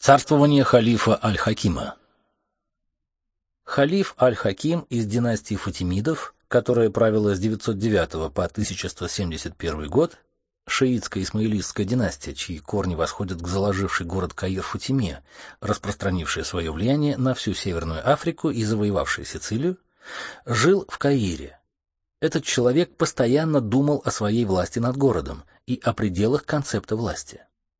Царствование халифа Аль-Хакима. Халиф Аль-Хаким из династии Фатимидов, которая правила с 909 по 1171 год, шиитская исмаилитская династия, чьи корни восходят к заложившей город Каир Фатиме, распространившая свое влияние на всю Северную Африку и завоевавшая Сицилию, жил в Каире. Этот человек постоянно думал о своей власти над городом и о пределах концепта власти.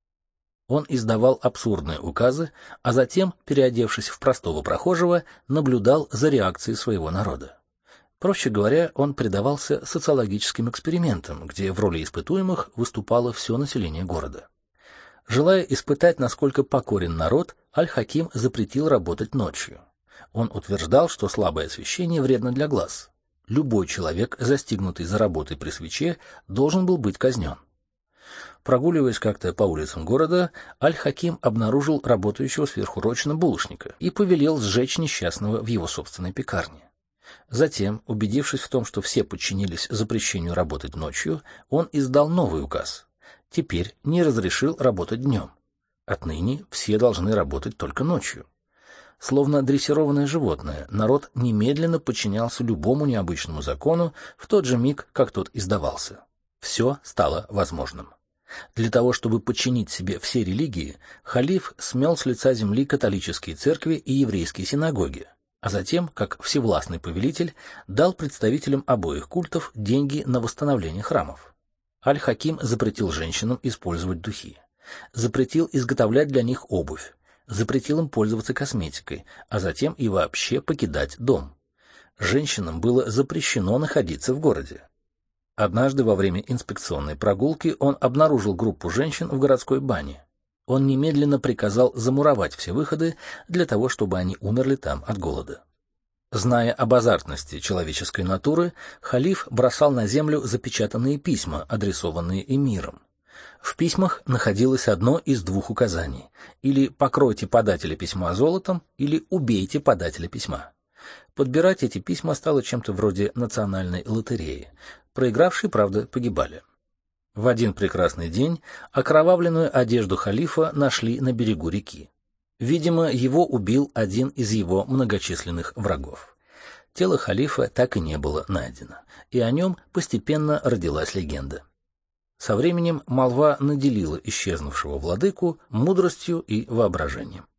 Он издавал абсурдные указы, а затем, переодевшись в простого прохожего, наблюдал за реакцией своего народа. Проще говоря, он предавался социологическим экспериментам, где в роли испытуемых выступало все население города. Желая испытать, насколько покорен народ, Аль-Хаким запретил работать ночью. Он утверждал, что слабое освещение вредно для глаз. Любой человек, застигнутый за работой при свече, должен был быть казнен. Прогуливаясь как-то по улицам города, Аль-Хаким обнаружил работающего сверхурочно булочника и повелел сжечь несчастного в его собственной пекарне. Затем, убедившись в том, что все подчинились запрещению работать ночью, он издал новый указ. Теперь не разрешил работать днем. Отныне все должны работать только ночью. Словно дрессированное животное, народ немедленно подчинялся любому необычному закону в тот же миг, как тот издавался. Все стало возможным. Для того, чтобы подчинить себе все религии, халиф смел с лица земли католические церкви и еврейские синагоги, а затем, как всевластный повелитель, дал представителям обоих культов деньги на восстановление храмов. Аль-Хаким запретил женщинам использовать духи, запретил изготовлять для них обувь, запретил им пользоваться косметикой, а затем и вообще покидать дом. Женщинам было запрещено находиться в городе. Однажды во время инспекционной прогулки он обнаружил группу женщин в городской бане. Он немедленно приказал замуровать все выходы для того, чтобы они умерли там от голода. Зная об азартности человеческой натуры, халиф бросал на землю запечатанные письма, адресованные эмирам. В письмах находилось одно из двух указаний: или покройте подателя письма золотом, или убейте подателя письма. Подбирать эти письма стало чем-то вроде национальной лотереи. Проигравшие, правда, погибали. В один прекрасный день окровавленную одежду халифа нашли на берегу реки. Видимо, его убил один из его многочисленных врагов. Тело халифа так и не было найдено, и о нем постепенно родилась легенда. Со временем молва наделила исчезнувшего владыку мудростью и воображением.